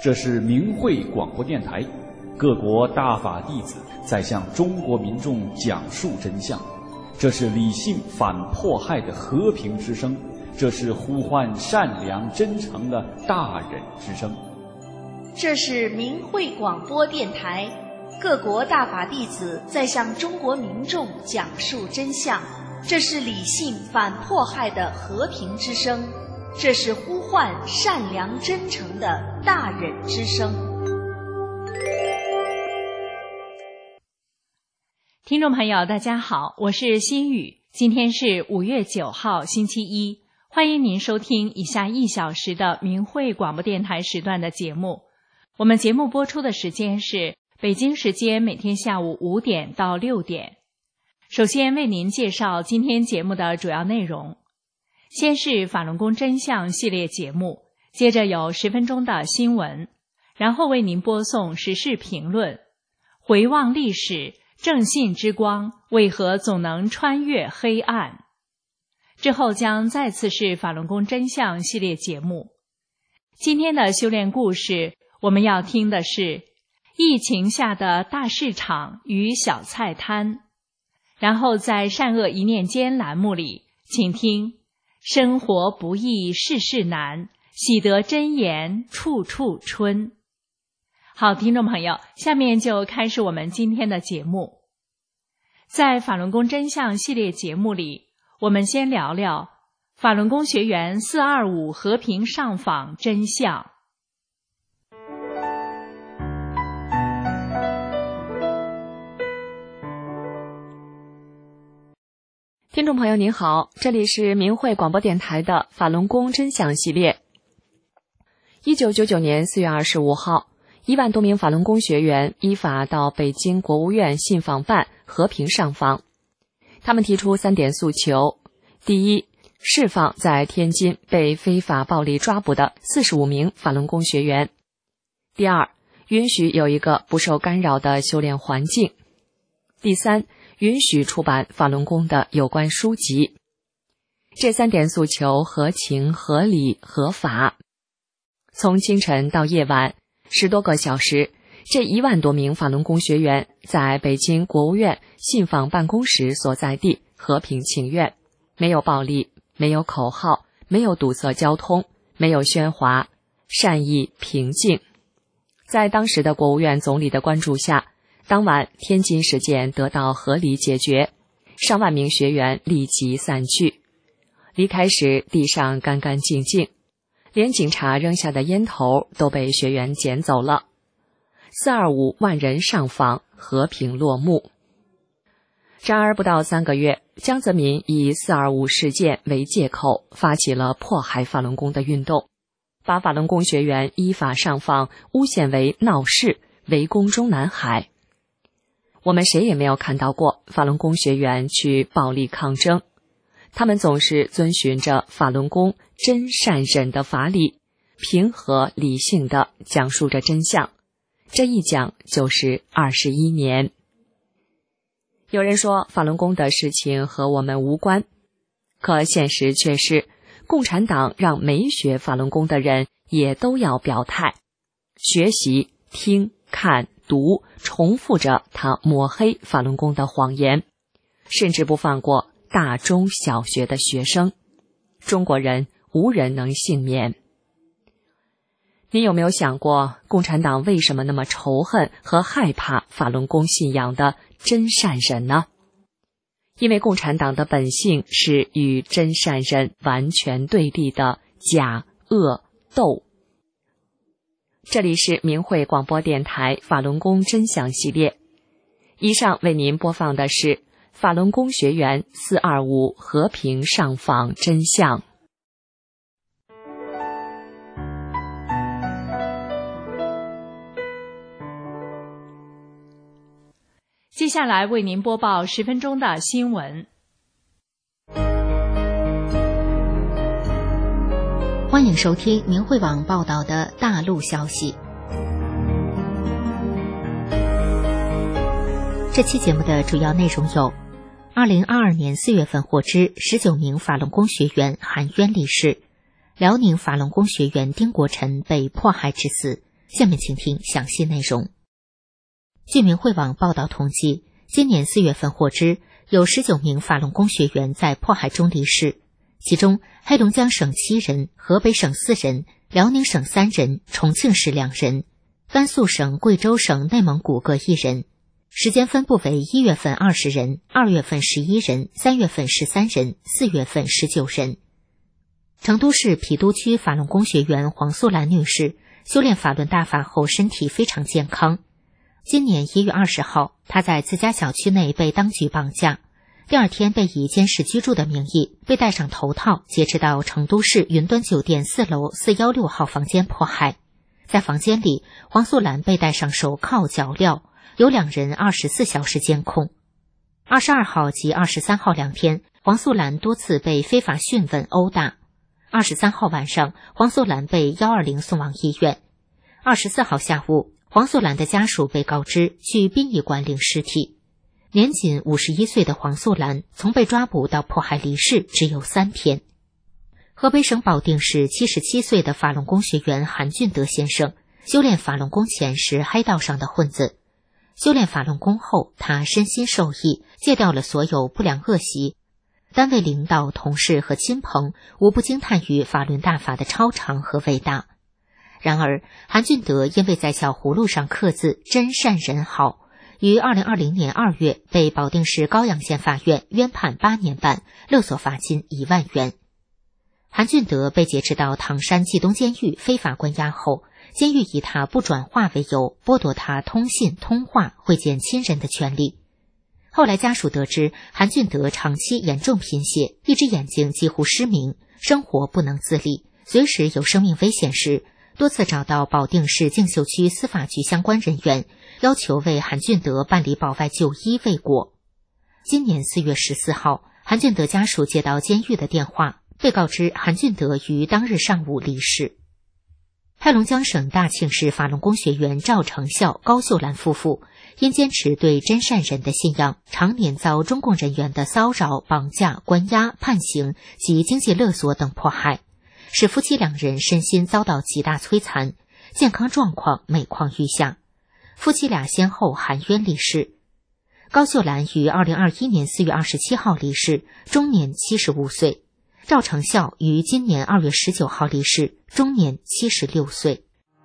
这是明慧广播电台，各国大法弟子在向中国民众讲述真相。这是理性反迫害的和平之声，这是呼唤善良真诚的大忍之声。 这是明慧广播电台，各国大法弟子在向中国民众讲述真相。这是理性反迫害的和平之声，这是呼唤善良真诚的大忍之声。 听众朋友大家好，我是心雨，今天是5月9号星期一，欢迎您收听以下1小时的明慧广播电台时段的节目。我们节目播出的时间是北京时间每天下午5点到6点。首先为您介绍今天节目的主要内容，先是法轮功真相系列节目，接着有10分钟的新闻，然后为您播送时事评论，回望历史，正信之光为何总能穿越黑暗？之后将再次是法轮功真相系列节目。今天的修炼故事，我们要听的是疫情下的大市场与小菜摊。然后在善恶一念间栏目里，请听生活不易事事难，喜得真言处处春。好，听众朋友，下面就开始我们今天的节目。在法轮功真相系列节目里，我们先聊聊法轮功学员425和平上访真相。 听众朋友您好，这里是明慧广播电台的法轮功真相系列。1999年4月25号，1万多名法轮功学员依法到北京国务院信访办和平上访。他们提出3点诉求：第一，释放在天津被非法暴力抓捕的45名法轮功学员；第二，允许有一个不受干扰的修炼环境；第三，允许出版法轮功的有关书籍。这3点诉求合情、合理、合法。从清晨到夜晚10多个小时，这1万多名法轮功学员在北京国务院信访办公室所在地和平请愿，没有暴力，没有口号，没有堵塞交通，没有喧哗，善意平静。在当时的国务院总理的关注下，当晚天津事件得到合理解决，上万名学员立即散去。离开时地上干干净净，连警察扔下的烟头都被学员捡走了。425万人上访，和平落幕。然而不到3个月，江泽民以425事件为借口，发起了迫害法轮功的运动，把法轮功学员依法上访诬陷为闹事，围攻中南海。我们谁也没有看到过法轮功学员去暴力抗争，他们总是遵循着法轮功真善忍的法理，平和理性地讲述着真相。这一讲就是21年。有人说法轮功的事情和我们无关，可现实却是共产党让没学法轮功的人也都要表态，学习、听、看、读，重复着他抹黑法轮功的谎言，甚至不放过大中小学的学生。中国人无人能幸免。你有没有想过，共产党为什么那么仇恨和害怕法轮功信仰的真善忍呢？因为共产党的本性是与真善忍完全对立的假恶斗。这里是明慧广播电台法轮功真相系列，以上为您播放的是法轮功学员425和平上访真相。 接下来为您播报10分钟的新闻。 欢迎收听明慧网报道的大陆消息。这期节目的主要内容有：2022年4月份获知19名法轮功学员含冤离世；辽宁法轮功学员丁国臣被迫害致死； 下面请听详细内容。据明慧网报道统计，今年4月份获知有19名法轮功学员在迫害中离世，其中黑龙江省7人，河北省4人，辽宁省3人，重庆市2人，甘肃省、贵州省、内蒙古各1人。时间分布为1月份20人，2月份11人，3月份13人，4月份19人。成都市郫都区法轮功学员黄素兰女士修炼法轮大法后身体非常健康。今年1月20号，她在自家小区内被当局绑架，第二天被以监视居住的名义被戴上头套，劫持到成都市云端酒店4楼416号房间迫害。在房间里，黄素兰被戴上手铐脚镣，有2人24小时监控。22号及23号2天，黄素兰多次被非法讯问殴打。23号晚上，黄素兰被120送往医院。24号下午，黄素兰的家属被告知去殡仪馆领尸体。年仅51岁的黄素兰从被抓捕到迫害离世只有3天。河北省保定市77岁的法轮功学员韩俊德先生，修炼法轮功前是黑道上的混子，修炼法轮功后，他身心受益，戒掉了所有不良恶习。单位领导、同事和亲朋无不惊叹于法轮大法的超常和伟大。然而，韩俊德因为在小葫芦上刻字真善人好，于2020年2月被保定市高阳县法院冤判8年半，勒索罚金1万元。韩俊德被劫持到唐山冀东监狱非法关押后，监狱以他不转化为由，剥夺他通信、通话、会见亲人的权利。后来家属得知韩俊德长期严重贫血，一只眼睛几乎失明，生活不能自理，随时有生命危险时，多次找到保定市静秀区司法局相关人员，要求为韩俊德办理保外就医未果。今年4月14号，韩俊德家属接到监狱的电话，被告知韩俊德于当日上午离世。黑龙江省大庆市法轮功学员赵成孝、高秀兰夫妇因坚持对真善人的信仰，常年遭中共人员的骚扰、绑架、关押、判刑及经济勒索等迫害，使夫妻2人身心遭到极大摧残，健康状况每况愈下。夫妻俩先后含冤离世。高秀兰于2021年4月27号离世，终年75岁。赵成孝于今年2月19号离世，终年76岁。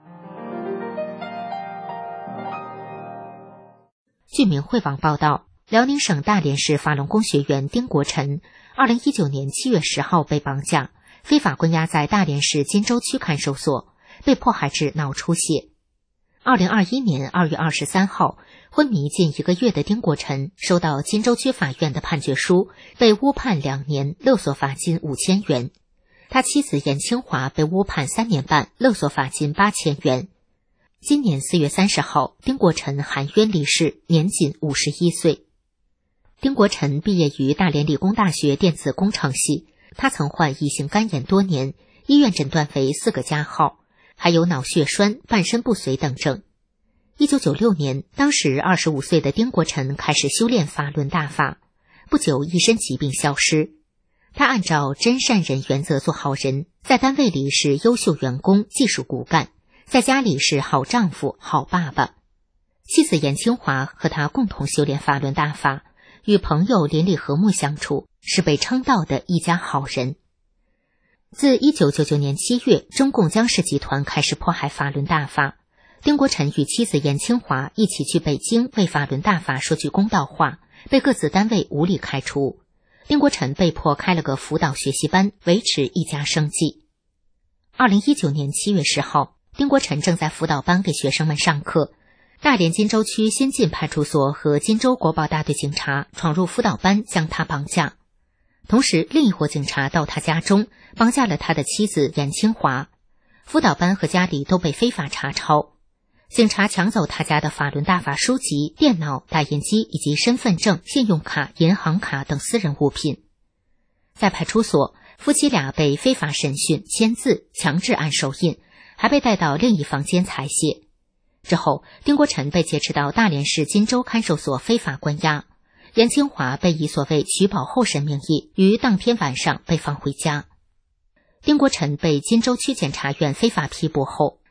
据明慧网报道，辽宁省大连市法轮功学员丁国臣2019年7月10号被绑架，非法关押在大连市金州区看守所，被迫害致脑出血。2021年2月23号，昏迷近1个月的丁国臣收到金州区法院的判决书，被误判2年，勒索罚金5000元。他妻子严清华被误判3年半，勒索罚金8000元。今年4月30号，丁国臣含冤离世，年仅51岁。丁国臣毕业于大连理工大学电子工程系，他曾患乙型肝炎多年，医院诊断为4个加号，还有脑血栓、半身不遂等症。1996年，当时25岁的丁国臣开始修炼法轮大法，不久一身疾病消失。他按照真善人原则做好人，在单位里是优秀员工、技术骨干，在家里是好丈夫、好爸爸。妻子严清华和他共同修炼法轮大法，与朋友邻里和睦相处，是被称道的一家好人。自1999年7月，中共江氏集团开始迫害法轮大法，丁国臣与妻子严清华一起去北京为法轮大法说句公道话，被各自单位无理开除。丁国臣被迫开了个辅导学习班，维持一家生计。2019年7月10号，丁国臣正在辅导班给学生们上课，大连金州区新进派出所和金州国保大队警察闯入辅导班，将他绑架。同时，另一伙警察到他家中，绑架了他的妻子严清华。辅导班和家里都被非法查抄，警察抢走他家的法轮大法书籍、电脑、打印机以及身份证、信用卡、银行卡等私人物品。在派出所，夫妻俩被非法审讯、签字、强制按手印，还被带到另一房间采血。之后，丁国臣被劫持到大连市金州看守所非法关押。严清华被以所谓取保候审名义，于当天晚上被放回家。丁国臣被金州区检察院非法批捕后，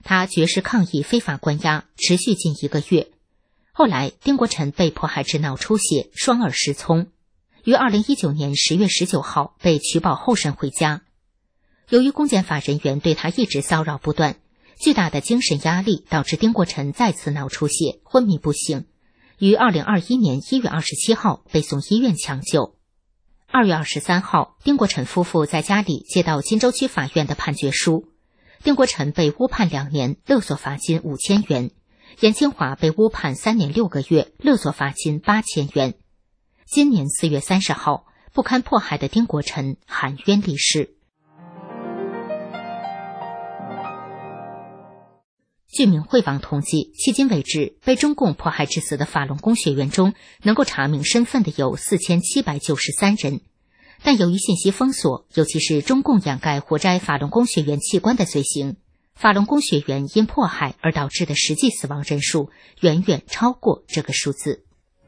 他绝食抗议非法关押，持续近1个月。后来丁国辰被迫害致脑出血，双耳失聪，于2019年10月19号被取保候审回家。由于公检法人员对他一直骚扰不断，巨大的精神压力导致丁国辰再次脑出血，昏迷不醒，于2021年1月27号被送医院抢救。2月23号，丁国辰夫妇在家里接到金州区法院的判决书，丁国辰被误判2年，勒索罚金5000元；严清华被误判3年6个月，勒索罚金8000元。今年4月30号，不堪迫害的丁国辰含冤离世。据明慧网统计，迄今为止被中共迫害致死的法轮功学员中，能够查明身份的有4793人。但由于信息封锁，尤其是中共掩盖活摘法轮功学员器官的罪行，法轮功学员因迫害而导致的实际死亡人数远远超过这个数字。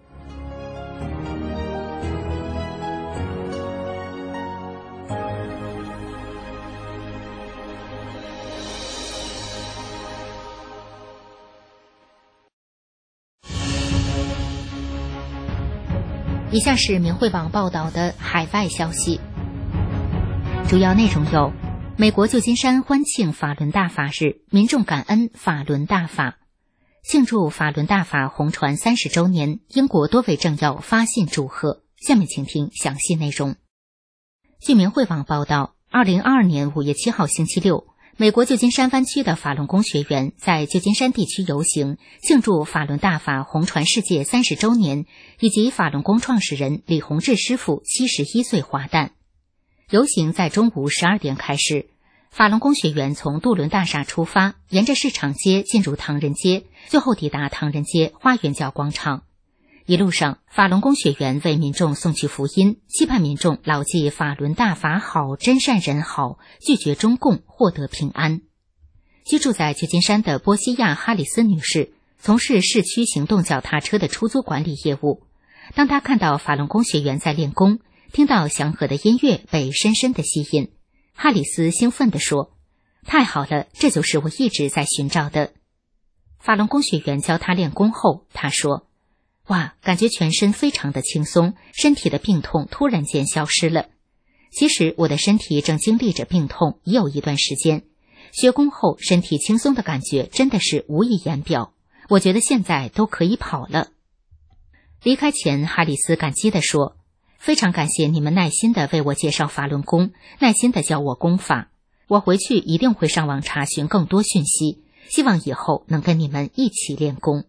以下是明慧网报道的海外消息，主要内容有：美国旧金山欢庆法轮大法日，民众感恩法轮大法；庆祝法轮大法红传30周年，英国多位政要发信祝贺。下面请听详细内容。据明慧网报道，2022年5月7号星期六，美国旧金山湾区的法轮功学员在旧金山地区游行，庆祝法轮大法红传世界30周年，以及法轮功创始人李洪志师傅71岁华诞。游行在中午12点开始，法轮功学员从渡轮大厦出发，沿着市场街进入唐人街，最后抵达唐人街花园角广场。一路上，法轮功学员为民众送去福音，期盼民众牢记法轮大法好，真善人好，拒绝中共，获得平安。居住在旧金山的波西亚·哈里斯女士从事市区行动脚踏车的出租管理业务。当她看到法轮功学员在练功，听到祥和的音乐，被深深的吸引。哈里斯兴奋地说：“太好了，这就是我一直在寻找的。”法轮功学员教她练功后，她说：“哇，感觉全身非常的轻松，身体的病痛突然间消失了。其实我的身体正经历着病痛已有一段时间，学功后身体轻松的感觉真的是无以言表，我觉得现在都可以跑了。”离开前，哈里斯感激地说：“非常感谢你们耐心地为我介绍法轮功，耐心地教我功法，我回去一定会上网查询更多讯息，希望以后能跟你们一起练功。”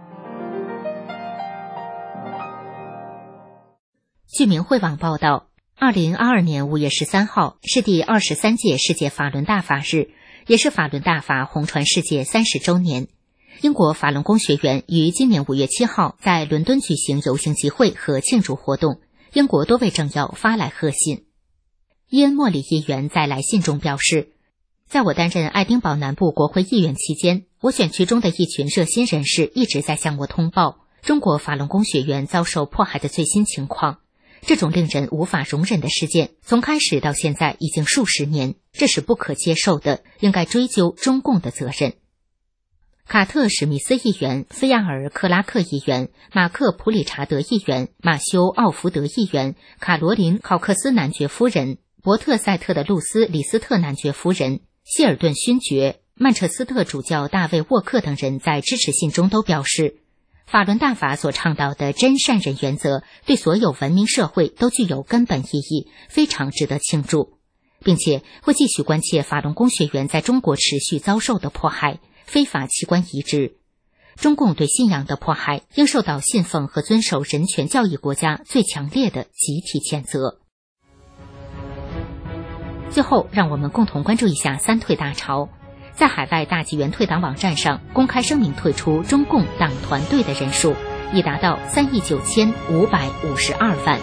据明慧网报道，2022年5月13号是第23届世界法轮大法日，也是法轮大法红传世界30周年。英国法轮功学员于今年5月7号在伦敦举行游行集会和庆祝活动，英国多位政要发来贺信。伊恩·莫里议员在来信中表示，在我担任爱丁堡南部国会议员期间，我选区中的一群热心人士一直在向我通报中国法轮功学员遭受迫害的最新情况。这种令人无法容忍的事件从开始到现在已经数十年，这是不可接受的，应该追究中共的责任。卡特·史密斯议员、菲亚尔·克拉克议员、马克·普理查德议员、马修·奥福德议员、卡罗琳·考克斯男爵夫人、伯特塞特的露丝·李斯特男爵夫人、希尔顿勋爵、曼彻斯特主教大卫·沃克等人在支持信中都表示，法轮大法所倡导的真善忍原则对所有文明社会都具有根本意义，非常值得庆祝，并且会继续关切法轮功学员在中国持续遭受的迫害、非法器官移植。中共对信仰的迫害应受到信奉和遵守人权教义国家最强烈的集体谴责。最后，让我们共同关注一下三退大潮。在海外大纪元退党网站上公开声明退出中共党团队的人数已达到3.9552亿。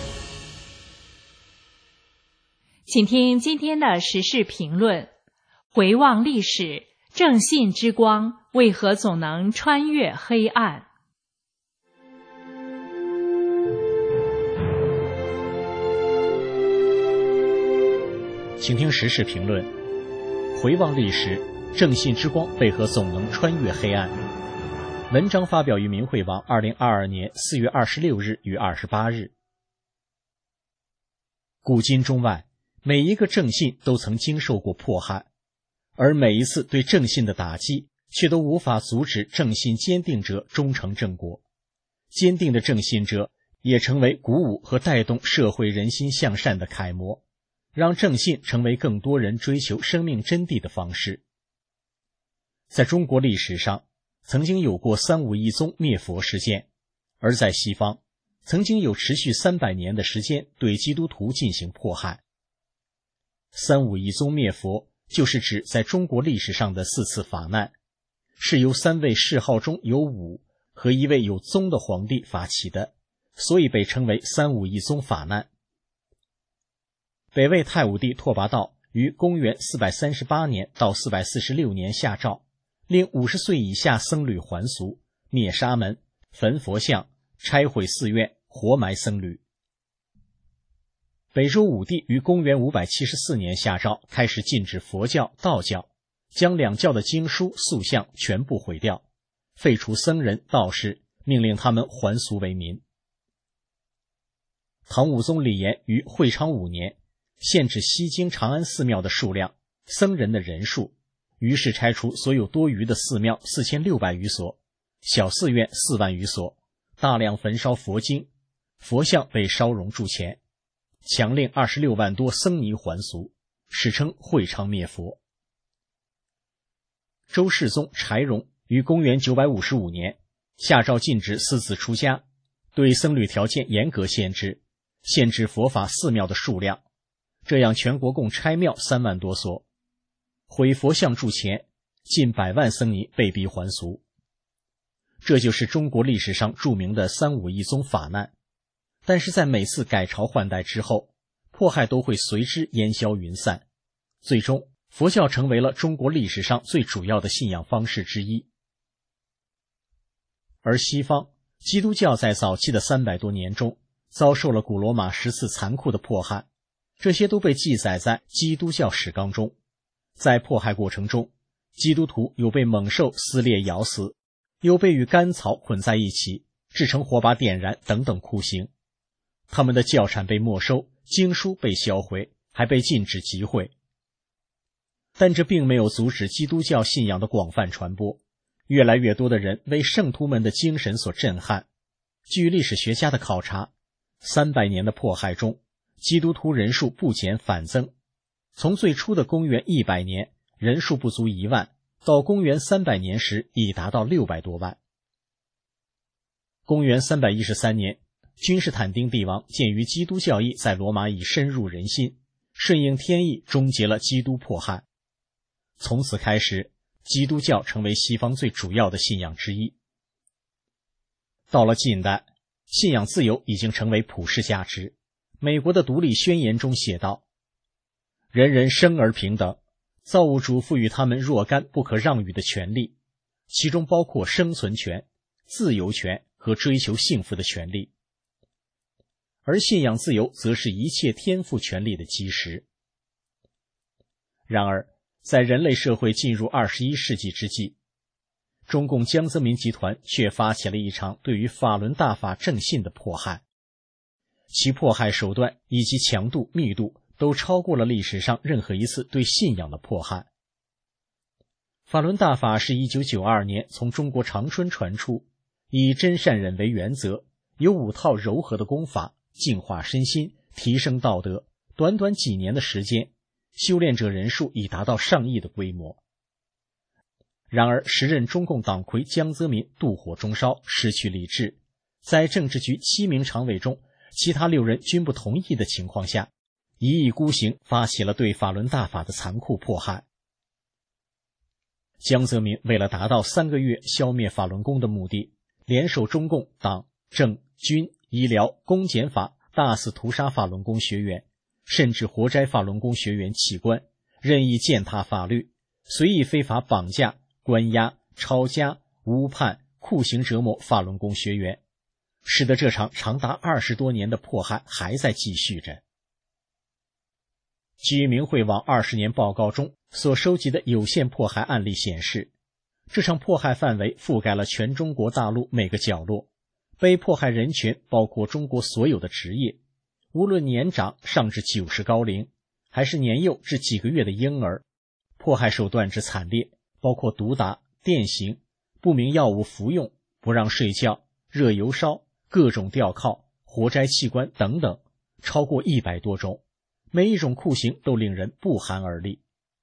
请听今天的时事评论：回望历史，正信之光为何总能穿越黑暗？ 请听时事评论：回望历史， 正信之光为何总能穿越黑暗？文章发表于明慧网2022年4月26日与28日。古今中外，每一个正信都曾经受过迫害，而每一次对正信的打击，却都无法阻止正信坚定者终成正果。坚定的正信者也成为鼓舞和带动社会人心向善的楷模，让正信成为更多人追求生命真谛的方式。在中国历史上，曾经有过三武一宗灭佛事件，而在西方，曾经有持续300年的时间对基督徒进行迫害。三武一宗灭佛就是指在中国历史上的4次法难，是由3位谥号中有武和1位有宗的皇帝发起的，所以被称为三武一宗法难。北魏太武帝拓跋道于公元438年到446年下诏，令50岁以下僧侣还俗，灭沙门，焚佛像，拆毁寺院，活埋僧侣。北周武帝于公元574年下诏，开始禁止佛教、道教，将两教的经书、塑像全部毁掉，废除僧人、道士，命令他们还俗为民。唐武宗李炎于会昌5年限制西京长安寺庙的数量、僧人的人数，于是拆除所有多余的寺庙4600余所，小寺院4万余所，大量焚烧佛经，佛像被烧熔铸钱，强令26万多僧尼还俗，史称会昌灭佛。周世宗柴荣于公元955年下诏禁止私自出家，对僧侣条件严格限制，限制佛法寺庙的数量，这样全国共拆庙3万多所，毁佛像铸钱，近100万僧尼被逼还俗。这就是中国历史上著名的三武一宗法难。但是在每次改朝换代之后，迫害都会随之烟消云散，最终佛教成为了中国历史上最主要的信仰方式之一。而西方基督教在早期的300多年中遭受了古罗马10次残酷的迫害，这些都被记载在基督教史纲中。在迫害过程中，基督徒有被猛兽撕裂咬死，有被与干草混在一起制成火把点燃等等酷刑。他们的教产被没收，经书被销毁，还被禁止集会。但这并没有阻止基督教信仰的广泛传播，越来越多的人为圣徒们的精神所震撼。据历史学家的考察，300年的迫害中，基督徒人数不减反增，从最初的公元100年人数不足1万，到公元300年时已达到600多万。公元313年，君士坦丁帝王鉴于基督教义在罗马已深入人心，顺应天意终结了基督迫害。从此开始，基督教成为西方最主要的信仰之一。到了近代，信仰自由已经成为普世价值。美国的独立宣言中写道：人人生而平等，造物主赋予他们若干不可让与的权利，其中包括生存权、自由权和追求幸福的权利。而信仰自由则是一切天赋权利的基石。然而，在人类社会进入21世纪之际，中共江泽民集团却发起了一场对于法轮大法正信的迫害，其迫害手段以及强度、密度都超过了历史上任何一次对信仰的迫害。法轮大法是1992年从中国长春传出，以真善忍为原则，有5套柔和的功法，净化身心，提升道德，短短几年的时间，修炼者人数已达到上亿的规模。然而时任中共党魁江泽民妒火中烧，失去理智，在政治局7名常委中其他6人均不同意的情况下，一意孤行发起了对法轮大法的残酷迫害。江泽民为了达到3个月消灭法轮功的目的，联手中共党、政、军、医疗、公检法，大肆屠杀法轮功学员，甚至活摘法轮功学员器官，任意践踏法律，随意非法绑架、关押、抄家、诬判、酷刑折磨法轮功学员，使得这场长达20多年的迫害还在继续着。据明慧网20年报告中所收集的有限迫害案例显示，这场迫害范围覆盖了全中国大陆每个角落，被迫害人群包括中国所有的职业，无论年长上至90高龄，还是年幼至几个月的婴儿，迫害手段之惨烈，包括毒打、电刑、不明药物服用、不让睡觉、热油烧、各种吊铐、活摘器官等等，超过100多种，每一种酷刑都令人不寒而栗。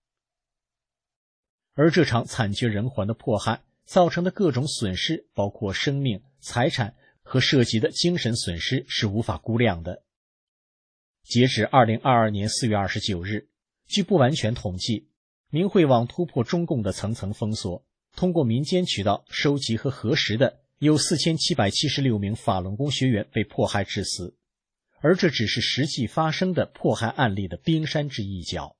而这场惨绝人寰的迫害造成的各种损失，包括生命、财产和涉及的精神损失，是无法估量的。截止2022年4月29日，据不完全统计，明慧网突破中共的层层封锁，通过民间渠道收集和核实的有4776名法轮功学员被迫害致死，而这只是实际发生的迫害案例的冰山之一角。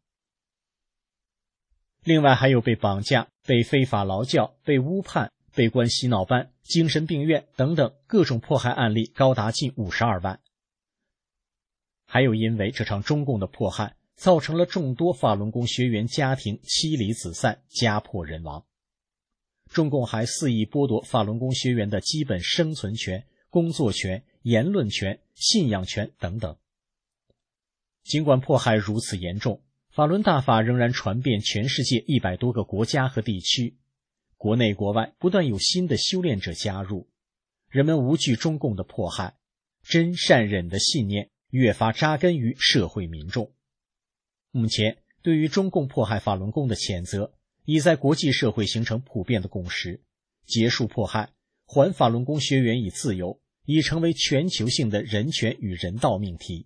另外还有被绑架、被非法劳教、被误判、被关洗脑班、精神病院等等各种迫害案例高达近52万。还有因为这场中共的迫害，造成了众多法轮功学员家庭妻离子散、家破人亡。中共还肆意剥夺法轮功学员的基本生存权、工作权、言论权、信仰权等等。尽管迫害如此严重，法轮大法仍然传遍全世界100多个国家和地区，国内国外不断有新的修炼者加入，人们无惧中共的迫害，真善忍的信念越发扎根于社会民众。目前，对于中共迫害法轮功的谴责已在国际社会形成普遍的共识，结束迫害，还法轮功学员以自由，已成为全球性的人权与人道命题。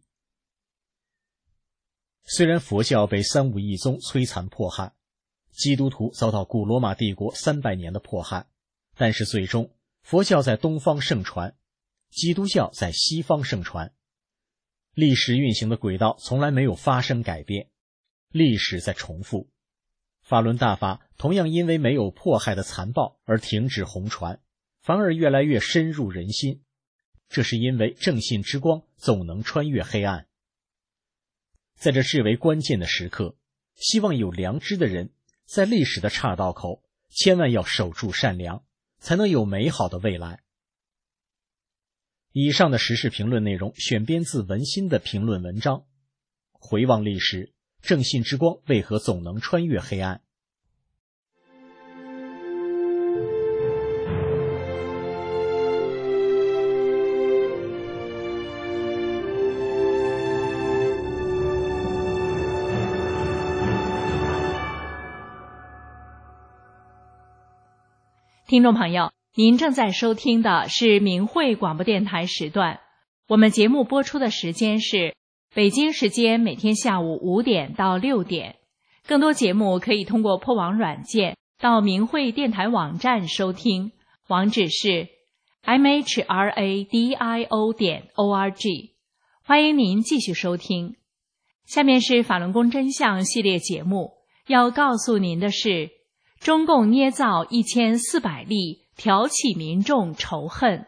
虽然佛教被三武一宗摧残迫害，基督徒遭到古罗马帝国300年的迫害，但是最终佛教在东方盛传，基督教在西方盛传。历史运行的轨道从来没有发生改变，历史在重复。法轮大法同样因为没有迫害的残暴而停止红传，反而越来越深入人心，这是因为正信之光总能穿越黑暗。在这至为关键的时刻，希望有良知的人在历史的岔道口千万要守住善良，才能有美好的未来。以上的时事评论内容选编自文心的评论文章，回望历史，正信之光为何总能穿越黑暗？ 听众朋友，您正在收听的是明慧广播电台时段，我们节目播出的时间是北京时间每天下午5点到6点。更多节目可以通过破网软件到明慧电台网站收听，网址是 mhradio.org。欢迎您继续收听。下面是法轮功真相系列节目，要告诉您的是，中共捏造1400例，挑起民众仇恨。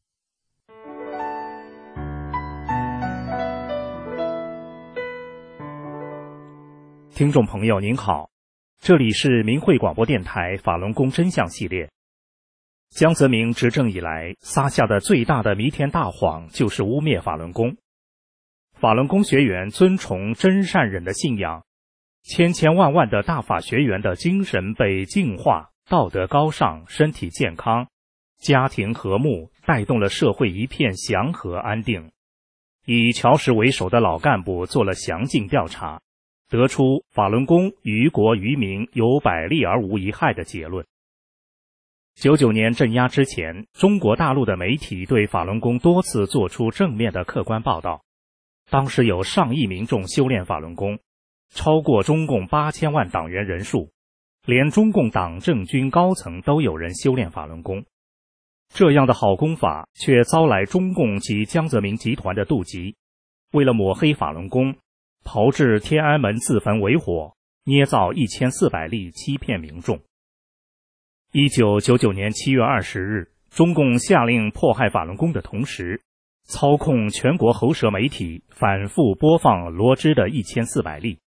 听众朋友您好，这里是明慧广播电台法轮功真相系列。江泽民执政以来撒下的最大的弥天大谎就是污蔑法轮功。法轮功学员尊崇真善忍的信仰，千千万万的大法学员的精神被净化，道德高尚，身体健康，家庭和睦，带动了社会一片祥和安定。以乔石为首的老干部做了详尽调查，得出法轮功于国于民有百利而无一害的结论。99年镇压之前，中国大陆的媒体对法轮功多次做出正面的客观报道，当时有上亿民众修炼法轮功，超过中共8000万党员人数，连中共党政军高层都有人修炼法轮功。这样的好功法却遭来中共及江泽民集团的妒忌，为了抹黑法轮功，炮制天安门自焚为火，捏造1400例欺骗民众。1999年7月20日，中共下令迫害法轮功的同时，操控全国喉舌媒体反复播放罗织的1400例，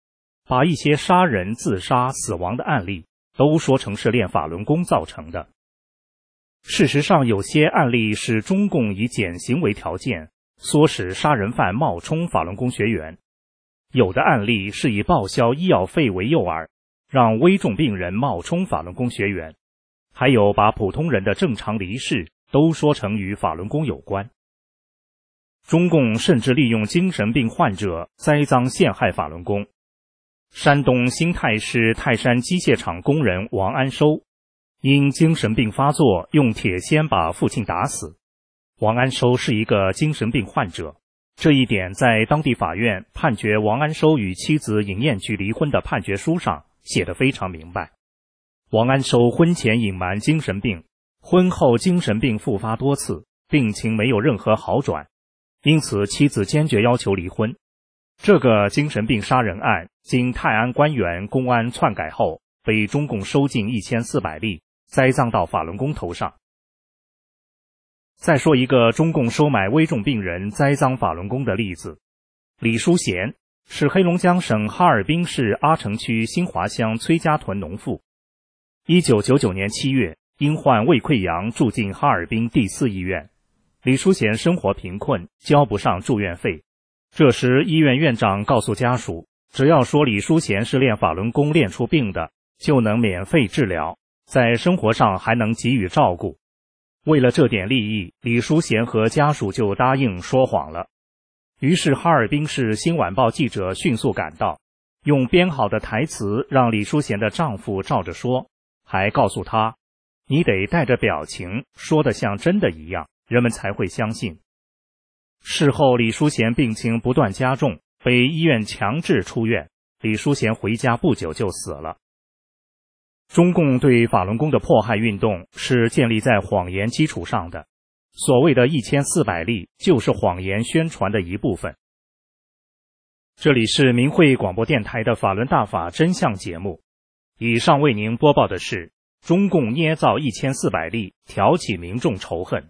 把一些杀人、自杀、死亡的案例都说成是练法轮功造成的。事实上，有些案例是中共以减刑为条件，唆使杀人犯冒充法轮功学员；有的案例是以报销医药费为诱饵，让危重病人冒充法轮功学员；还有把普通人的正常离世都说成与法轮功有关。中共甚至利用精神病患者栽赃陷害法轮功。山东新泰市泰山机械厂工人王安收因精神病发作，用铁锨把父亲打死。王安收是一个精神病患者，这一点在当地法院判决王安收与妻子尹艳菊离婚的判决书上写得非常明白。王安收婚前隐瞒精神病，婚后精神病复发多次，病情没有任何好转，因此妻子坚决要求离婚。这个精神病杀人案经泰安官员公安篡改后，被中共收进1400例，栽赃到法轮功头上。再说一个中共收买危重病人栽赃法轮功的例子，李淑贤是黑龙江省哈尔滨市阿城区新华乡崔家屯农妇。1999年7月，因患胃溃疡住进哈尔滨第4医院。李淑贤生活贫困，交不上住院费。这时医院院长告诉家属，只要说李淑贤是练法轮功练出病的，就能免费治疗，在生活上还能给予照顾。为了这点利益，李淑贤和家属就答应说谎了。于是哈尔滨市新晚报记者迅速赶到，用编好的台词让李淑贤的丈夫照着说，还告诉他，你得带着表情，说得像真的一样，人们才会相信。事后李淑贤病情不断加重，被医院强制出院，李淑贤回家不久就死了。中共对法轮功的迫害运动是建立在谎言基础上的，所谓的1400例就是谎言宣传的一部分。这里是明慧广播电台的法轮大法真相节目，以上为您播报的是中共捏造1400例，挑起民众仇恨。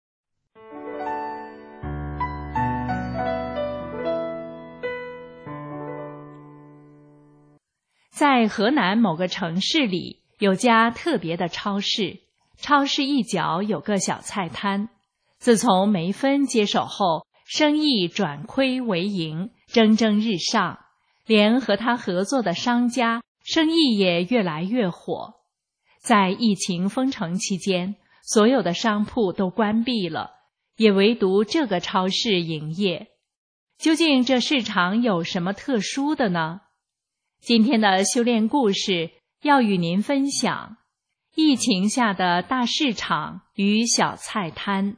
在河南某个城市里，有家特别的超市，超市一角有个小菜摊。自从梅芬接手后，生意转亏为盈，蒸蒸日上，连和他合作的商家生意也越来越火。在疫情封城期间，所有的商铺都关闭了，也唯独这个超市营业。究竟这市场有什么特殊的呢？今天的修炼故事要与您分享疫情下的大市场与小菜摊。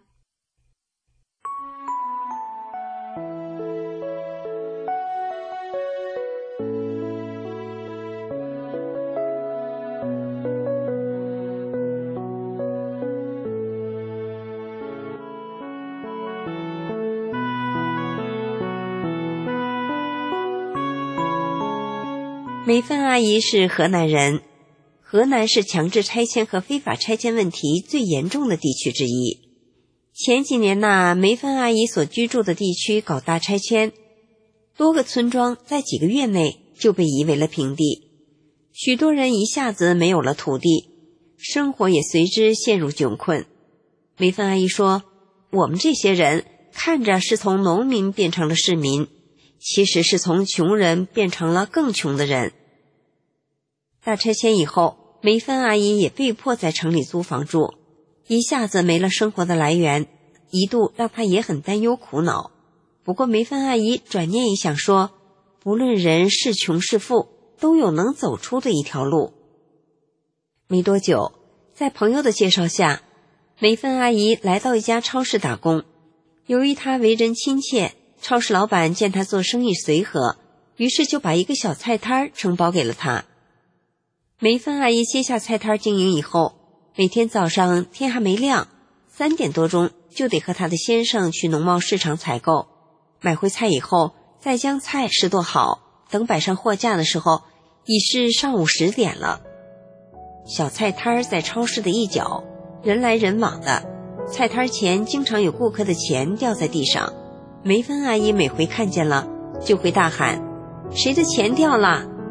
梅芬阿姨是河南人，河南是强制拆迁和非法拆迁问题最严重的地区之一。前几年梅芬阿姨所居住的地区搞大拆迁，多个村庄在几个月内就被夷为了平地，许多人一下子没有了土地，生活也随之陷入窘困。梅芬阿姨说，我们这些人看着是从农民变成了市民，其实是从穷人变成了更穷的人。大拆迁以后，梅芬阿姨也被迫在城里租房住，一下子没了生活的来源，一度让她也很担忧苦恼。不过梅芬阿姨转念一想说，不论人是穷是富，都有能走出的一条路。没多久，在朋友的介绍下，梅芬阿姨来到一家超市打工。由于她为人亲切，超市老板见她做生意随和，于是就把一个小菜摊承包给了她。梅芬阿姨接下菜摊经营以后，每天早上天还没亮，3点多钟就得和她的先生去农贸市场采购，买回菜以后再将菜拾掇好，等摆上货架的时候已是上午10点了。小菜摊在超市的一角，人来人往的，菜摊前经常有顾客的钱掉在地上。梅芬阿姨每回看见了就会大喊，谁的钱掉了？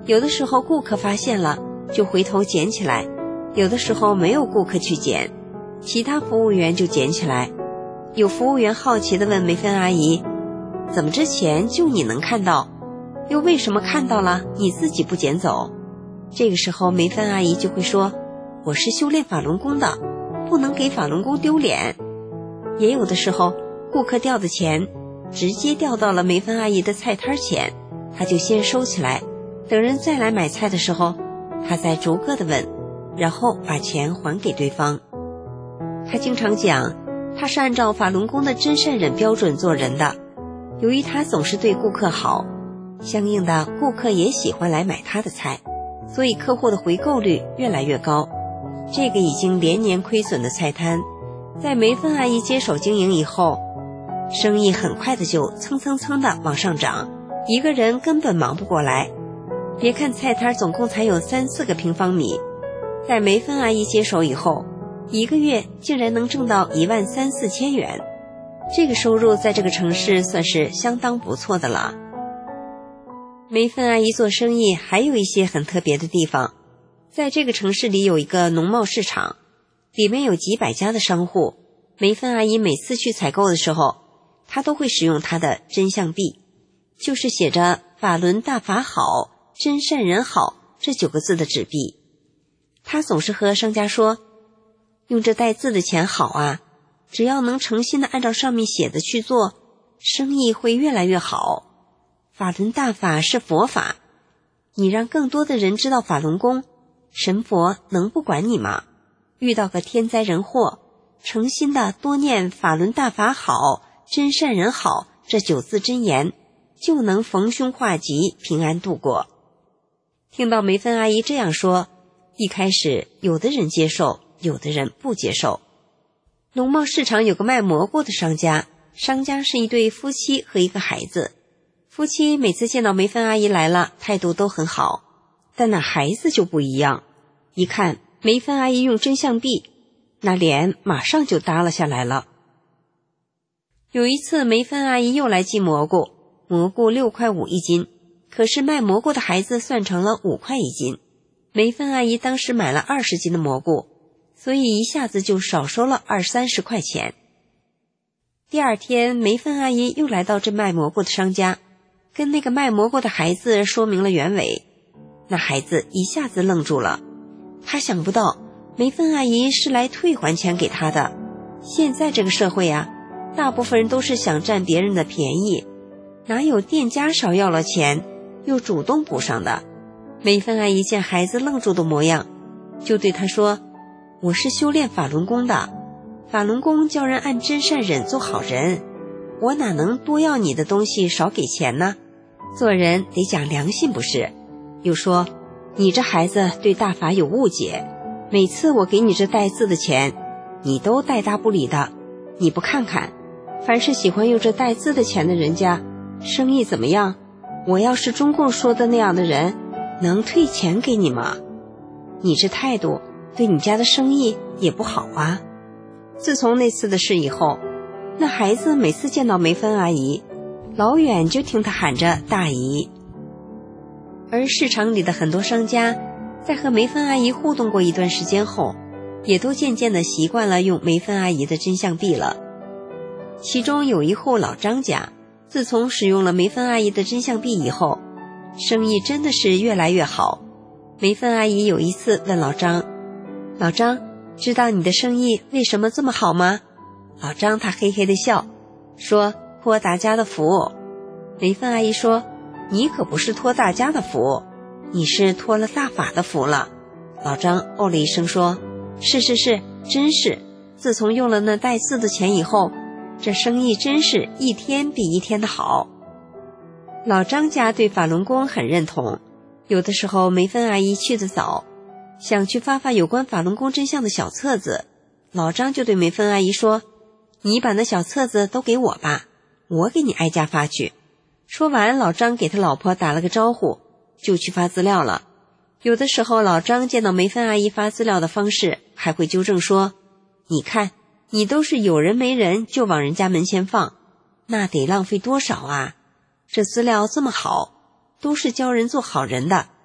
有的时候顾客发现了就回头捡起来，有的时候没有顾客去捡，其他服务员就捡起来。有服务员好奇地问梅芬阿姨，怎么之前就你能看到，又为什么看到了你自己不捡走？这个时候梅芬阿姨就会说，我是修炼法轮功的，不能给法轮功丢脸。也有的时候顾客掉的钱直接掉到了梅芬阿姨的菜摊前，她就先收起来，等人再来买菜的时候，她再逐个的问，然后把钱还给对方。她经常讲，她是按照法轮功的真善忍标准做人的，由于她总是对顾客好，相应的顾客也喜欢来买她的菜，所以客户的回购率越来越高。这个已经连年亏损的菜摊，在梅芬阿姨接手经营以后，生意很快的就蹭蹭蹭的往上涨，一个人根本忙不过来。别看菜摊总共才有3-4个平方米，在梅芬阿姨接手以后，一个月竟然能挣到13000-4千元，这个收入在这个城市算是相当不错的了。梅芬阿姨做生意还有一些很特别的地方，在这个城市里有一个农贸市场，里面有几百家的商户。梅芬阿姨每次去采购的时候，她都会使用她的真相币，就是写着法轮大法好，真善人好这9个字的纸币。她总是和商家说，用这带字的钱好啊，只要能诚心的按照上面写的去做，生意会越来越好。法轮大法是佛法，你让更多的人知道法轮功，神佛能不管你吗？遇到个天灾人祸，诚心的多念法轮大法好，真善人好这9字真言，就能逢凶化吉，平安度过。听到梅芬阿姨这样说，一开始有的人接受，有的人不接受。农贸市场有个卖蘑菇的商家，商家是一对夫妻和一个孩子。夫妻每次见到梅芬阿姨来了，态度都很好，但那孩子就不一样，一看梅芬阿姨用真相币，那脸马上就耷拉下来了。有一次梅芬阿姨又来寄蘑菇，蘑菇6.5块一斤，可是卖蘑菇的孩子算成了5块一斤。梅芬阿姨当时买了20斤的蘑菇，所以一下子就少收了20-30块钱。第二天梅芬阿姨又来到这卖蘑菇的商家，跟那个卖蘑菇的孩子说明了原委。那孩子一下子愣住了，他想不到梅芬阿姨是来退还钱给他的。现在这个社会啊，大部分人都是想占别人的便宜，哪有店家少要了钱又主动补上的。梅芬阿姨见孩子愣住的模样，就对他说，我是修炼法轮功的，法轮功教人按真善忍做好人，我哪能多要你的东西少给钱呢？做人得讲良心不是？又说，你这孩子对大法有误解，每次我给你这带字的钱，你都带大不理的，你不看看，凡是喜欢用这带字的钱的人家，生意怎么样？我要是中共说的那样的人，能退钱给你吗？你这态度对你家的生意也不好啊。自从那次的事以后，那孩子每次见到梅芬阿姨，老远就听她喊着大姨。而市场里的很多商家在和梅芬阿姨互动过一段时间后，也都渐渐地习惯了用梅芬阿姨的真相币了。其中有一户老张家，自从使用了梅芬阿姨的真相币以后，生意真的是越来越好。梅芬阿姨有一次问老张，老张，知道你的生意为什么这么好吗？老张他嘿嘿地笑，说托大家的福。梅芬阿姨说，你可不是托大家的福，你是托了大法的福了。老张哦了一声说，是，真是，自从用了那带字的钱以后，这生意真是一天比一天的好。老张家对法轮功很认同，有的时候梅芬阿姨去得早，想去发有关法轮功真相的小册子，老张就对梅芬阿姨说，你把那小册子都给我吧，我给你挨家发去。说完，老张给他老婆打了个招呼，就去发资料了。有的时候老张见到梅芬阿姨发资料的方式，还会纠正说，你看，你都是有人没人就往人家门前放，那得浪费多少啊，这资料这么好，都是教人做好人的，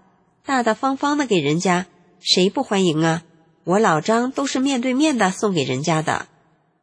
大大方方的给人家，谁不欢迎啊？我老张都是面对面的送给人家的。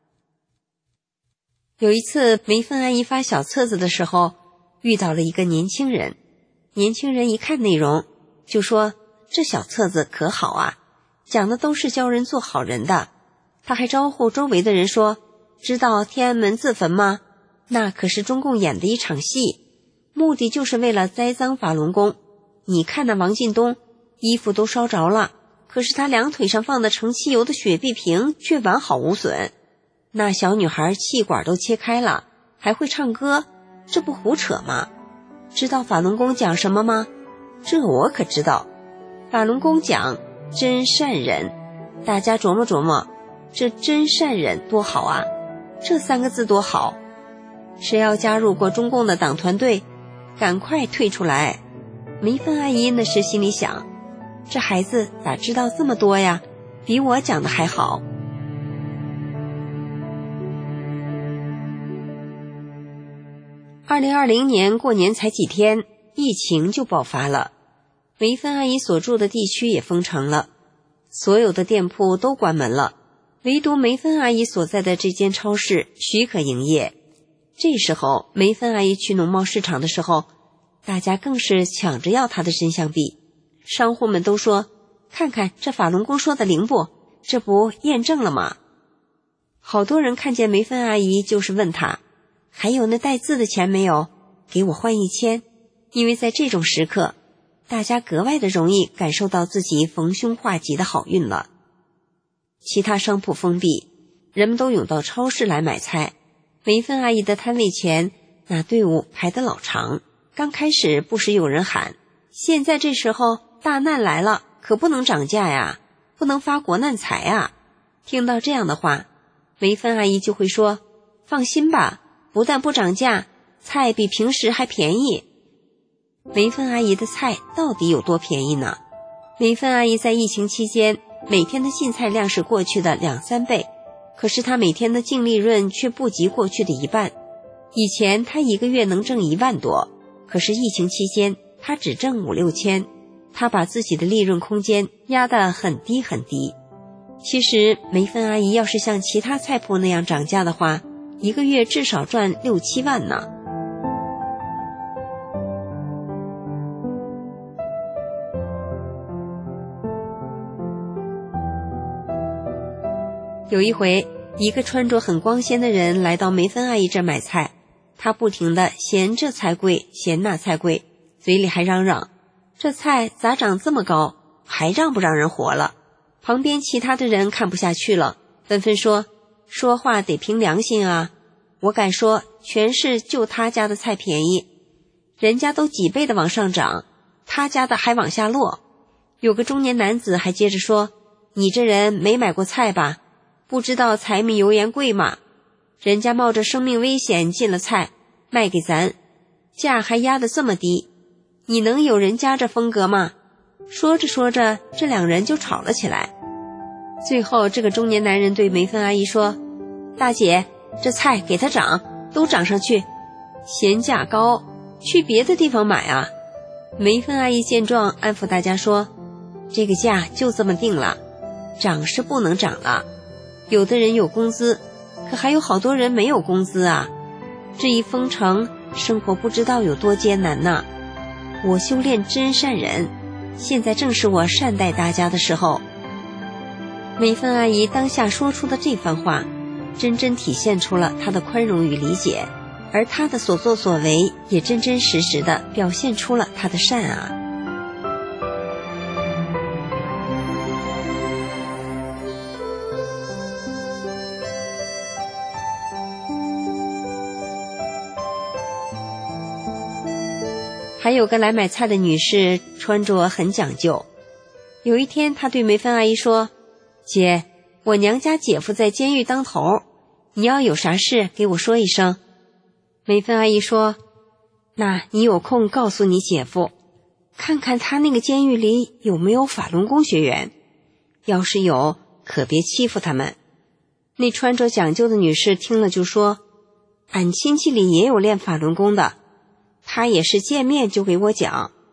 有一次梅芬阿姨发小册子的时候，遇到了一个年轻人。年轻人一看内容就说，这小册子可好啊，讲的都是教人做好人的。他还招呼周围的人说，知道天安门自焚吗？那可是中共演的一场戏，目的就是为了栽赃法轮功。你看那王进东衣服都烧着了，可是他两腿上放的盛汽油的雪碧瓶却完好无损。那小女孩气管都切开了，还会唱歌，这不胡扯吗？知道法轮功讲什么吗？这我可知道，法轮功讲真善忍。大家琢磨琢磨，这真善忍多好啊，这3个字多好。谁要加入过中共的党团队，赶快退出来。梅芬阿姨那时心里想，这孩子咋知道这么多呀，比我讲的还好。2020年过年才几天，疫情就爆发了。梅芬阿姨所住的地区也封城了，所有的店铺都关门了，唯独梅芬阿姨所在的这间超市许可营业。这时候梅芬阿姨去农贸市场的时候，大家更是抢着要她的真相币。商户们都说，看看这法轮功说的灵不，这不验证了吗？好多人看见梅芬阿姨就是问她，还有那带字的钱没有？给我换1000。因为在这种时刻，大家格外的容易感受到自己逢凶化吉的好运了。其他商铺封闭，人们都涌到超市来买菜。梅芬阿姨的摊位前，那队伍排得老长。刚开始不时有人喊，现在这时候大难来了，可不能涨价呀，不能发国难财啊。听到这样的话，梅芬阿姨就会说，放心吧，不但不涨价，菜比平时还便宜。梅芬阿姨的菜到底有多便宜呢？梅芬阿姨在疫情期间，每天的进菜量是过去的2-3倍，可是她每天的净利润却不及过去的1半。以前她一个月能挣1万多，可是疫情期间她只挣5-6千，她把自己的利润空间压得很低很低。其实梅芬阿姨要是像其他菜铺那样涨价的话，一个月至少赚6-7万呢。有一回，一个穿着很光鲜的人来到梅芬阿姨这买菜，他不停地嫌这菜贵，嫌那菜贵，嘴里还嚷嚷，这菜咋长这么高，还让不让人活了？旁边其他的人看不下去了，纷纷说，说话得凭良心啊，我敢说全是就他家的菜便宜，人家都几倍的往上涨，他家的还往下落。有个中年男子还接着说，你这人没买过菜吧？不知道柴米油盐贵吗？人家冒着生命危险进了菜，卖给咱，价还压得这么低，你能有人家这风格吗？说着说着，这两人就吵了起来。最后这个中年男人对梅芬阿姨说，大姐，这菜给他涨，都涨上去，嫌价高，去别的地方买啊。梅芬阿姨见状安抚大家说，这个价就这么定了，涨是不能涨了，有的人有工资，可还有好多人没有工资啊，这一封城，生活不知道有多艰难呐。我修炼真善忍，现在正是我善待大家的时候。梅芬阿姨当下说出的这番话，真真体现出了她的宽容与理解，而她的所作所为也真真实实地表现出了她的善啊。还有个来买菜的女士穿着很讲究，有一天她对梅芬阿姨说，姐，我娘家姐夫在监狱当头，你要有啥事给我说一声。梅芬阿姨说，那你有空告诉你姐夫，看看他那个监狱里有没有法轮功学员，要是有，可别欺负他们。那穿着讲究的女士听了就说，俺亲戚里也有练法轮功的，他也是见面就给我讲，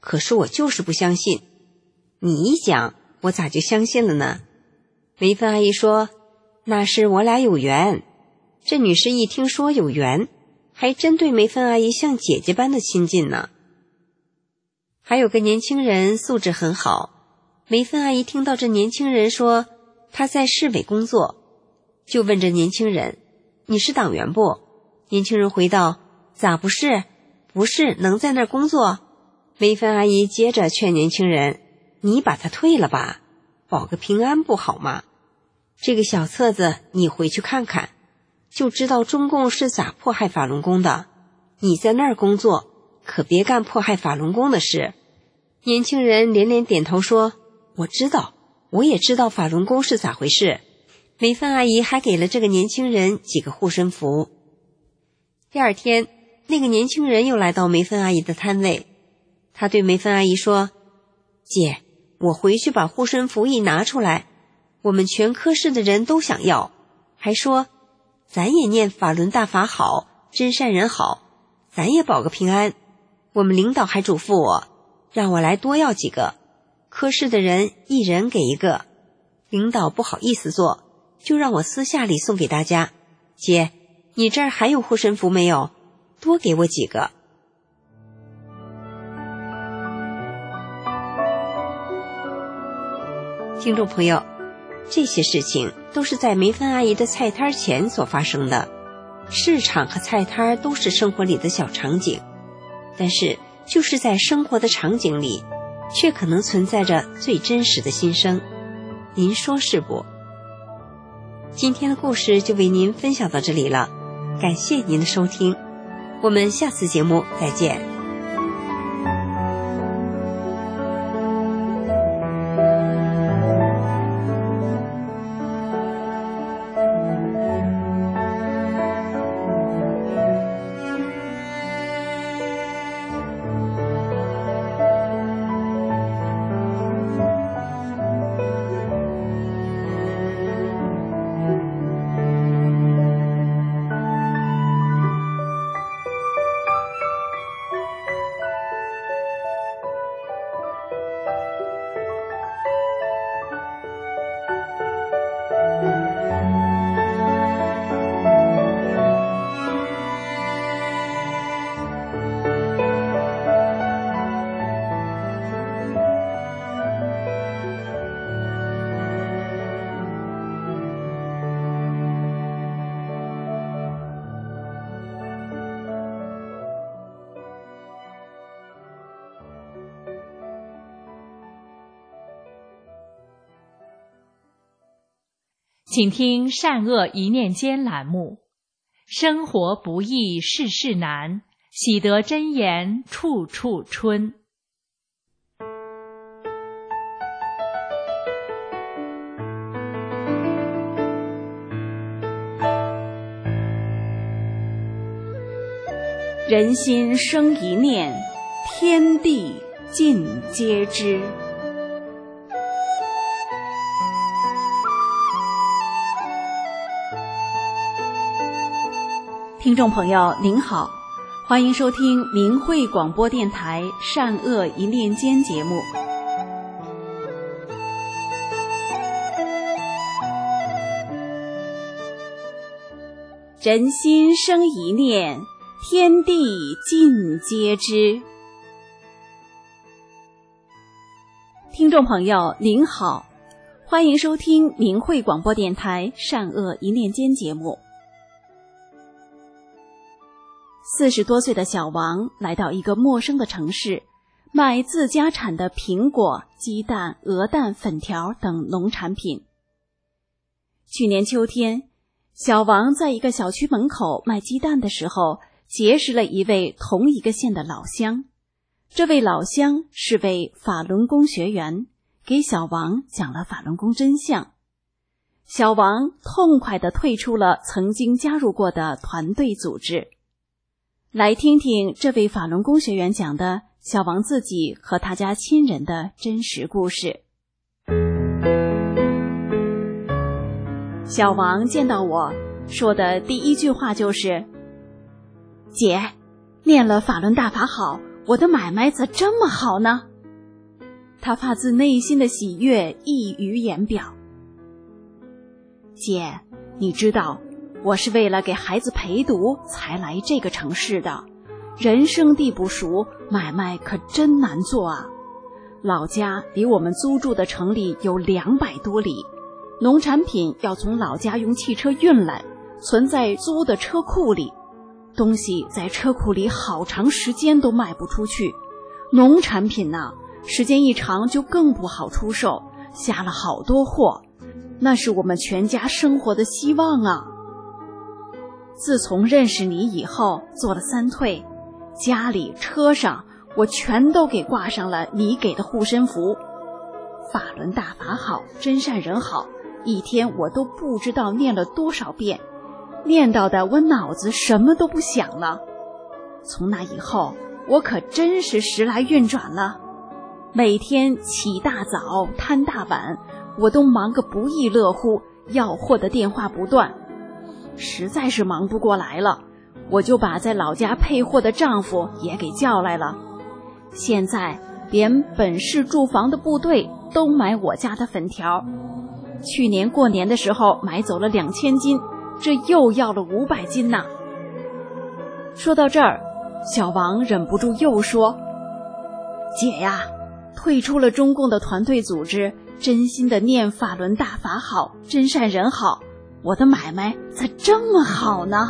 可是我就是不相信。你一讲，我咋就相信了呢？梅芬阿姨说，那是我俩有缘。这女士一听说有缘，还真对梅芬阿姨像姐姐般的亲近呢。还有个年轻人素质很好，梅芬阿姨听到这年轻人说他在市委工作，就问这年轻人，你是党员不？年轻人回道，咋不是？不是，能在那儿工作？梅芬阿姨接着劝年轻人，你把他退了吧，保个平安不好吗？这个小册子你回去看看，就知道中共是咋迫害法轮功的。你在那儿工作，可别干迫害法轮功的事。年轻人连连点头说，我知道，我也知道法轮功是咋回事。梅芬阿姨还给了这个年轻人几个护身符。第二天，那个年轻人又来到梅芬阿姨的摊位，他对梅芬阿姨说，姐，我回去把护身符一拿出来，我们全科室的人都想要，还说咱也念法轮大法好，真善人好，咱也保个平安。我们领导还嘱咐我，让我来多要几个，科室的人一人给一个。领导不好意思做，就让我私下里送给大家。姐，你这儿还有护身符没有？多给我几个。听众朋友，这些事情都是在梅芬阿姨的菜摊前所发生的。市场和菜摊都是生活里的小场景，但是就是在生活的场景里，却可能存在着最真实的心声。您说是不？今天的故事就为您分享到这里了，感谢您的收听，我们下次节目再见。 请听善恶一念间栏目。生活不易事事难，喜得真言处处春。 人心生一念，天地尽皆知。听众朋友您好，欢迎收听明慧广播电台善恶一念间节目。人心生一念，天地尽皆知。听众朋友您好，欢迎收听明慧广播电台善恶一念间节目。40多岁的小王来到一个陌生的城市，卖自家产的苹果、鸡蛋、鹅蛋、粉条等农产品。去年秋天，小王在一个小区门口卖鸡蛋的时候，结识了一位同一个县的老乡。这位老乡是位法轮功学员，给小王讲了法轮功真相。小王痛快地退出了曾经加入过的团队组织。来听听这位法轮功学员讲的小王自己和他家亲人的真实故事。小王见到我说的第一句话就是：姐，念了法轮大法好， 我的买卖咋这么好呢？他发自内心的喜悦溢于言表。姐，你知道我是为了给孩子陪读才来这个城市的，人生地不熟，买卖可真难做啊。老家离我们租住的城里有200多里，农产品要从老家用汽车运来，存在租的车库里，东西在车库里好长时间都卖不出去。农产品呢，时间一长就更不好出售，下了好多货，那是我们全家生活的希望啊。自从认识你以后，做了3退，家里车上我全都给挂上了你给的护身符。法轮大法好，真善人好，一天我都不知道念了多少遍，念叨的我脑子什么都不想了。从那以后，我可真是时来运转了。每天起大早摊大晚，我都忙个不亦乐乎，要货的电话不断。实在是忙不过来了，我就把在老家配货的丈夫也给叫来了。现在连本市驻防的部队都买我家的粉条，去年过年的时候买走了2000斤，这又要了500斤呢。说到这儿，小王忍不住又说：姐呀，退出了中共的团队组织，真心的念法轮大法好，真善人好，我的买卖咋这么好呢？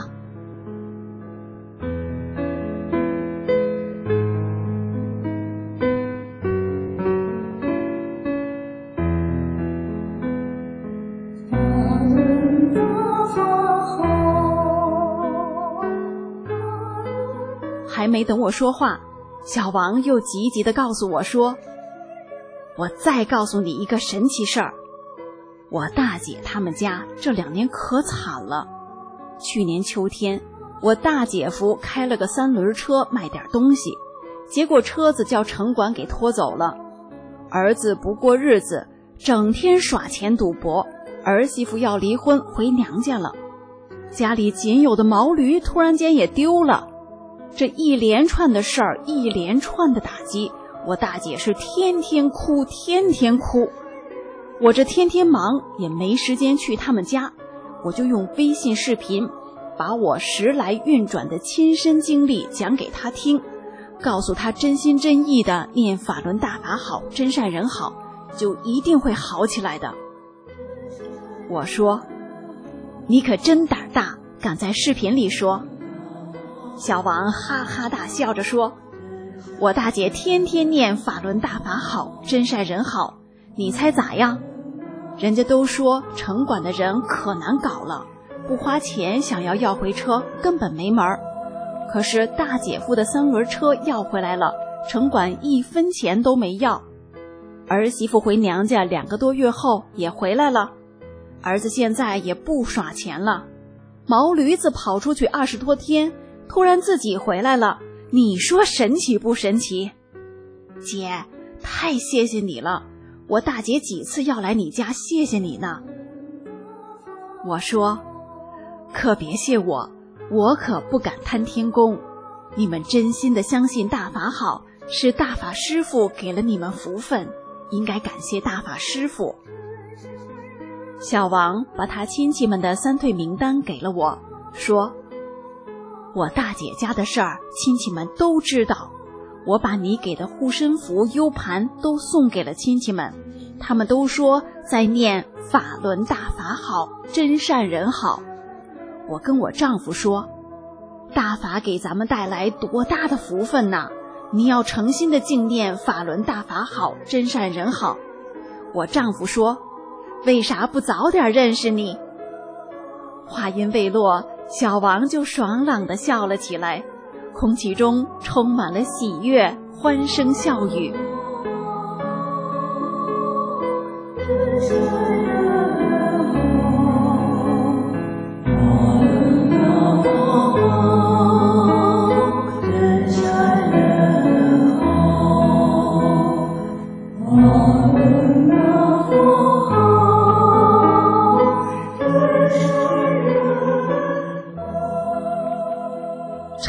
还没等我说话，小王又急急地告诉我说：我再告诉你一个神奇事儿，我大姐他们家这2年可惨了。去年秋天，我大姐夫开了个3轮车卖点东西，结果车子叫城管给拖走了。儿子不过日子，整天耍钱赌博，儿媳妇要离婚回娘家了。家里仅有的毛驴突然间也丢了。这一连串的事儿，一连串的打击，我大姐是天天哭，天天哭。我这天天忙，也没时间去他们家，我就用微信视频把我时来运转的亲身经历讲给她听，告诉她真心真意的念法轮大法好，真善人好，就一定会好起来的。我说：你可真胆大，敢在视频里说。小王哈哈大笑着说：我大姐天天念法轮大法好，真善人好，你猜咋样？人家都说城管的人可难搞了，不花钱想要回车根本没门儿。可是大姐夫的3轮车要回来了，城管1分钱都没要。儿媳妇回娘家2个多月后也回来了，儿子现在也不耍钱了。毛驴子跑出去20多天，突然自己回来了，你说神奇不神奇？姐，太谢谢你了，我大姐几次要来你家谢谢你呢。我说：可别谢我，我可不敢贪天功，你们真心的相信大法好，是大法师父给了你们福分，应该感谢大法师父。小王把他亲戚们的3退名单给了我，说：我大姐家的事儿亲戚们都知道，我把你给的护身符 U 盘都送给了亲戚们，他们都说在念法轮大法好，真善人好。我跟我丈夫说，大法给咱们带来多大的福分呐，你要诚心的敬念法轮大法好，真善人好。我丈夫说，为啥不早点认识你？话音未落，小王就爽朗地笑了起来，空气中充满了喜悦，欢声笑语。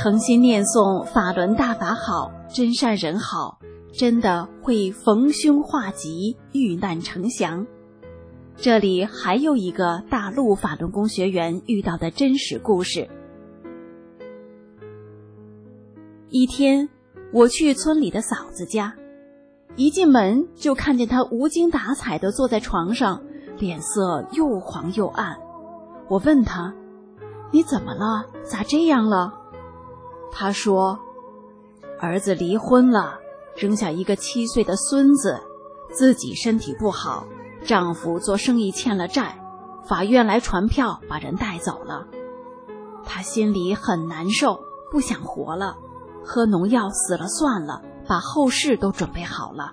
诚心念诵法轮大法好，真善人好，真的会逢凶化吉，遇难成祥。这里还有一个大陆法轮功学员遇到的真实故事。一天，我去村里的嫂子家，一进门就看见她无精打采地坐在床上，脸色又黄又暗。我问她：“你怎么了？咋这样了？”她说：“儿子离婚了，生下一个7岁的孙子，自己身体不好，丈夫做生意欠了债，法院来传票把人带走了。她心里很难受，不想活了，喝农药死了算了，把后事都准备好了。”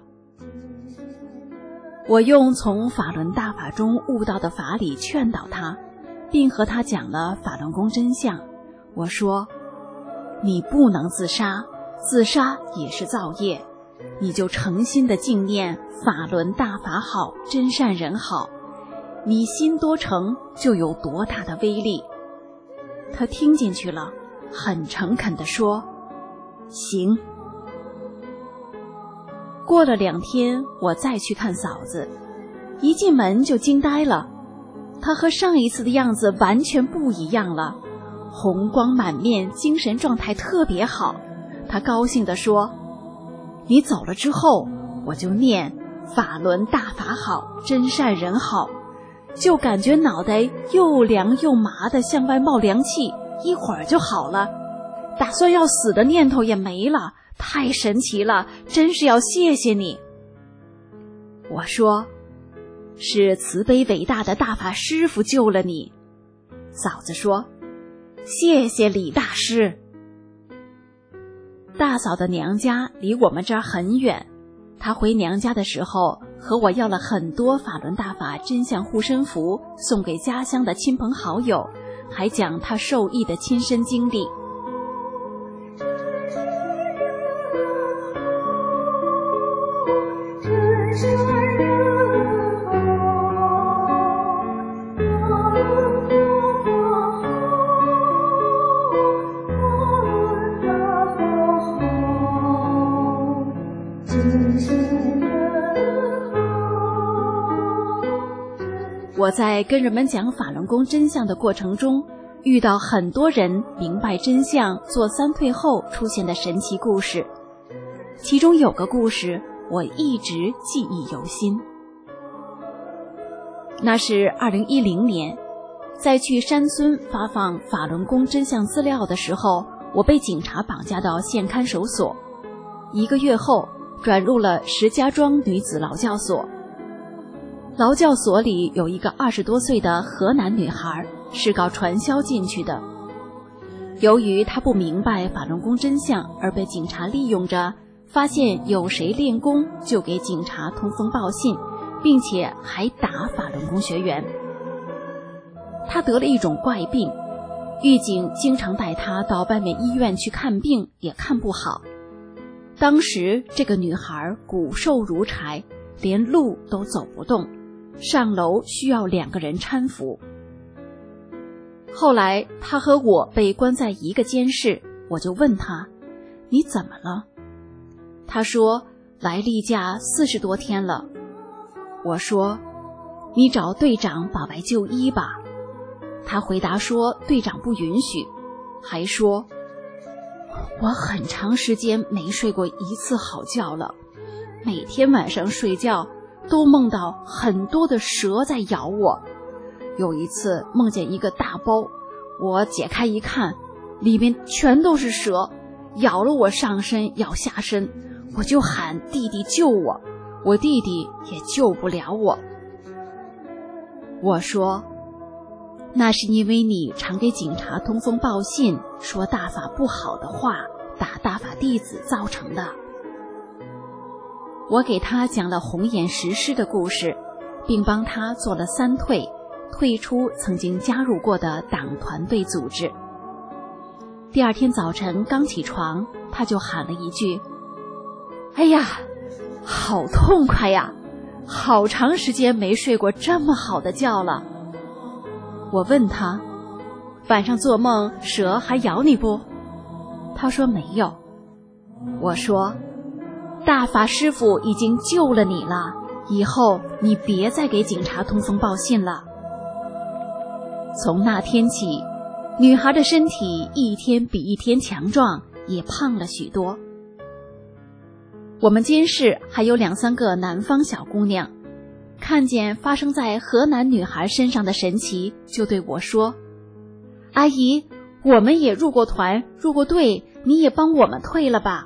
我用从法轮大法中悟到的法理劝导她，并和她讲了法轮功真相。我说：“你不能自杀，自杀也是造业，你就诚心的敬念法轮大法好，真善人好，你心多诚就有多大的威力。”她听进去了，很诚恳地说：“行。”过了2天，我再去看嫂子，一进门就惊呆了，她和上一次的样子完全不一样了，红光满面，精神状态特别好。她高兴地说：“你走了之后，我就念法轮大法好，真善人好，就感觉脑袋又凉又麻的，向外冒凉气，一会儿就好了，打算要死的念头也没了，太神奇了，真是要谢谢你。”我说：“是慈悲伟大的大法师父救了你。”嫂子说：“谢谢李大师。”大嫂的娘家离我们这儿很远，她回娘家的时候和我要了很多法轮大法真相护身符，送给家乡的亲朋好友，还讲她受益的亲身经历。我在跟人们讲法轮功真相的过程中，遇到很多人明白真相做3退后出现的神奇故事，其中有个故事我一直记忆犹新。那是2010年，在去山村发放法轮功真相资料的时候，我被警察绑架到县看守所，1个月后转入了石家庄女子劳教所。劳教所里有一个20多岁的河南女孩，是搞传销进去的。由于她不明白法轮功真相，而被警察利用着，发现有谁练功就给警察通风报信，并且还打法轮功学员。她得了一种怪病，狱警经常带她到外面医院去看病，也看不好。当时这个女孩骨瘦如柴，连路都走不动，上楼需要2个人搀扶。后来她和我被关在一个监室，我就问她：“你怎么了？”她说：“来例假40多天了。”我说：“你找队长保外就医吧。”她回答说队长不允许，还说：“我很长时间没睡过一次好觉了，每天晚上睡觉都梦到很多的蛇在咬我。有一次梦见一个大包，我解开一看，里面全都是蛇，咬了我上身咬下身，我就喊弟弟救我，我弟弟也救不了我。”我说：“那是因为你常给警察通风报信，说大法不好的话，打大法弟子造成的。”我给他讲了红眼石狮的故事，并帮他做了3退，退出曾经加入过的党团队组织。第2天早晨刚起床，他就喊了一句：“哎呀，好痛快呀，好长时间没睡过这么好的觉了。”我问他：“晚上做梦蛇还咬你不？” 他说没有。我说，大法师父已经救了你了，以后你别再给警察通风报信了。从那天起，女孩的身体一天比一天强壮，也胖了许多。我们监室还有2、3个南方小姑娘，看见发生在河南女孩身上的神奇，就对我说，阿姨，我们也入过团，入过队，你也帮我们退了吧。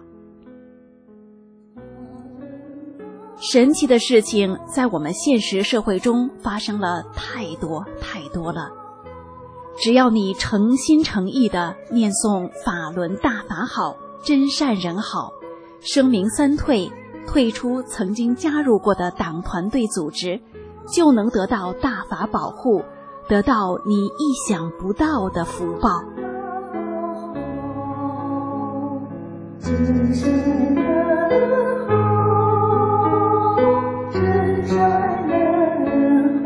神奇的事情在我们现实社会中发生了太多太多了。只要你诚心诚意地念诵法轮大法好，真善人好，声明3退，退出曾经加入过的党团队组织，就能得到大法保护，得到你意想不到的福报。真善人好，真善人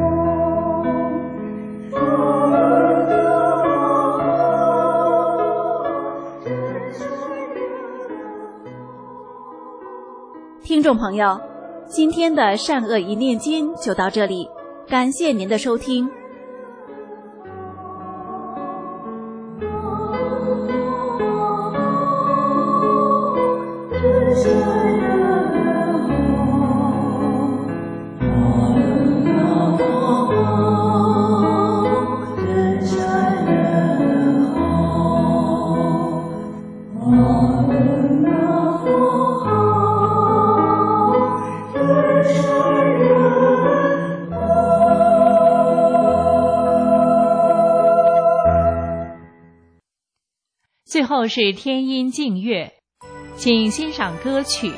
听众朋友，今天的善恶一念间就到这里，感谢您的收听。 最后是天音净乐，请欣赏歌曲。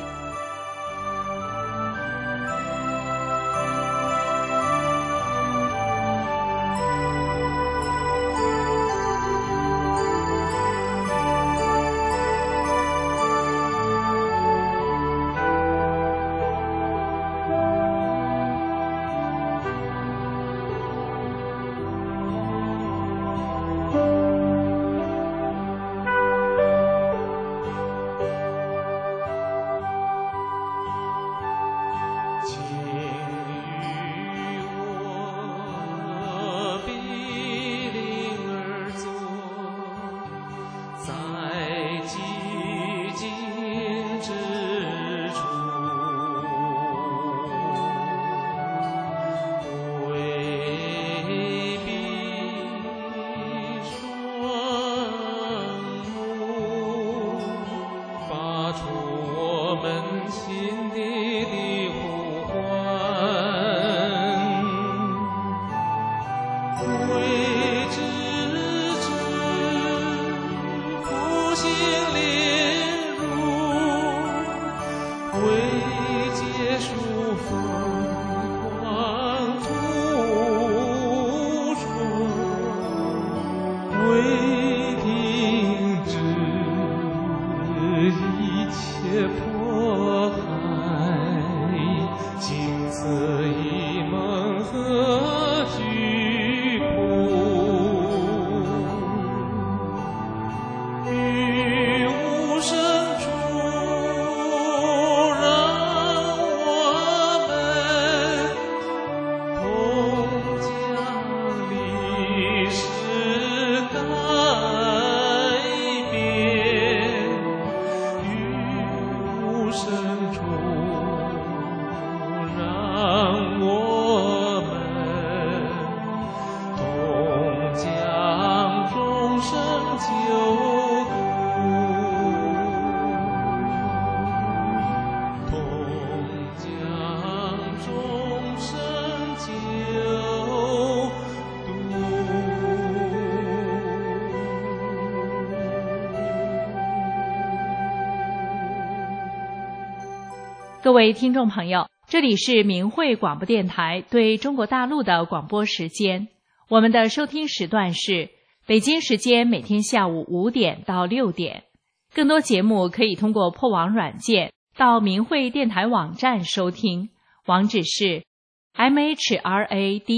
各位听众朋友，这里是明慧广播电台对中国大陆的广播时间。我们的收听时段是北京时间每天下午5点到6点。更多节目可以通过破网软件到明慧电台网站收听，网址是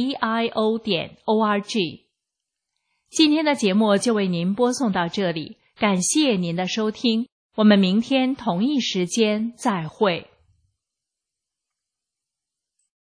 mhradio.org。今天的节目就为您播送到这里， 感谢您的收听，我们明天同一时间再会。